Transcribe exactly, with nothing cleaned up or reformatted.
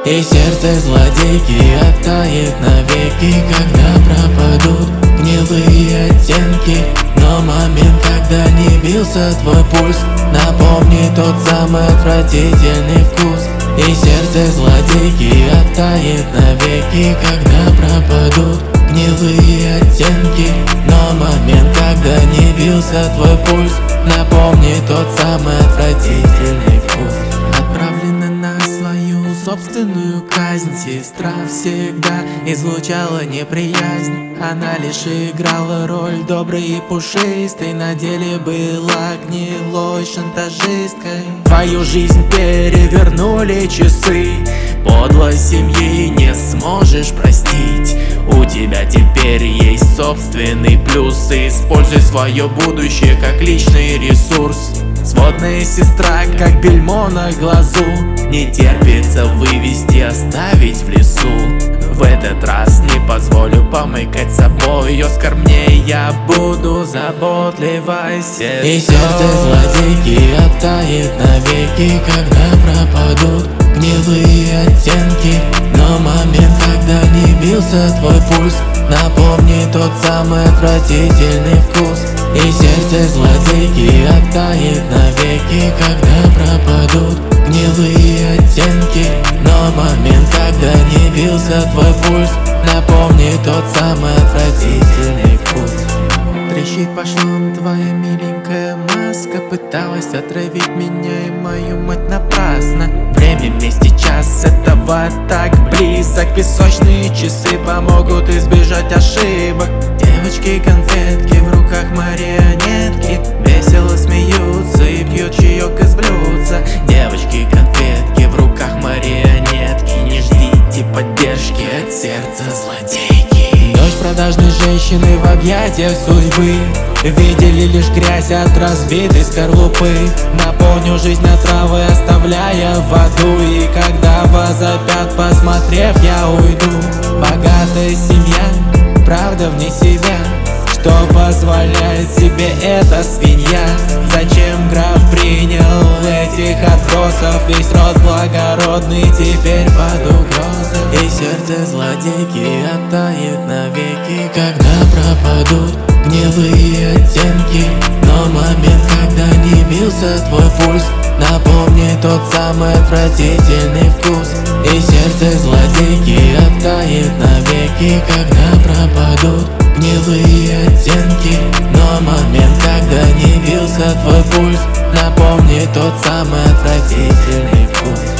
И сердце злодейки оттает навеки, когда пропадут гнилые оттенки. Но момент, когда не бился твой пульс, напомни тот самый отвратительный вкус. И сердце злодейки оттает навеки, когда пропадут гнилые оттенки. Но момент, когда не бился твой пульс, напомни тот самый отвратительный вкус. Отправлена на свою собственную казнь, сестра всегда излучала неприязнь. Она лишь играла роль доброй и пушистой, на деле была гнилой шантажисткой. Твою жизнь перевернули часы, подлость семьи не сможешь простить. У тебя теперь есть собственный плюс, используй свое будущее как личный ресурс. Сводная сестра, как бельмо на глазу, не терпится вывести, оставить в лесу. В этот раз не позволю помыкать собой, Оскар мне, я буду заботливой сестрой. И сердце злодейки оттает навеки, когда пропадут гнилые оттенки. Но момент, когда не бился твой пульс, напомни тот самый отвратительный вкус. И сердце злодейки оттает навеки, когда пропадут гнилые оттенки. Но момент, когда не бился твой пульс, напомни тот самый отвратительный вкус. Трещит по швам твоя миленькая маска, пыталась отравить меня и мою мать напрасно. Время, месте, час, этого так близок. Песочные часы помогут избежать ошибок. Девочки конфетки, в руках марионетки, весело смеются и пьют чаек из блюдца. Девочки конфетки, в руках марионетки, не ждите поддержки от сердца злодейки. Дочь продажной женщины в объятиях судьбы, видели лишь грязь от разбитой скорлупы. Наполню жизнь отравой, оставляя в аду. И когда возопят, посмотрев, я уйду. Богатая семья, правда вне себя, что позволяет себе эта свинья? Зачем граф принял этих отбросов? Весь род благородный теперь под угрозой. И сердце злодейки оттает навеки, когда пропадут гнилые оттенки. Но момент, когда не бился твой пульс, напомни тот самый отвратительный вкус. И сердце злодейки оттает навеки, когда пропадут гнилые оттенки. Но момент, когда не бился твой пульс, напомни тот самый отвратительный вкус.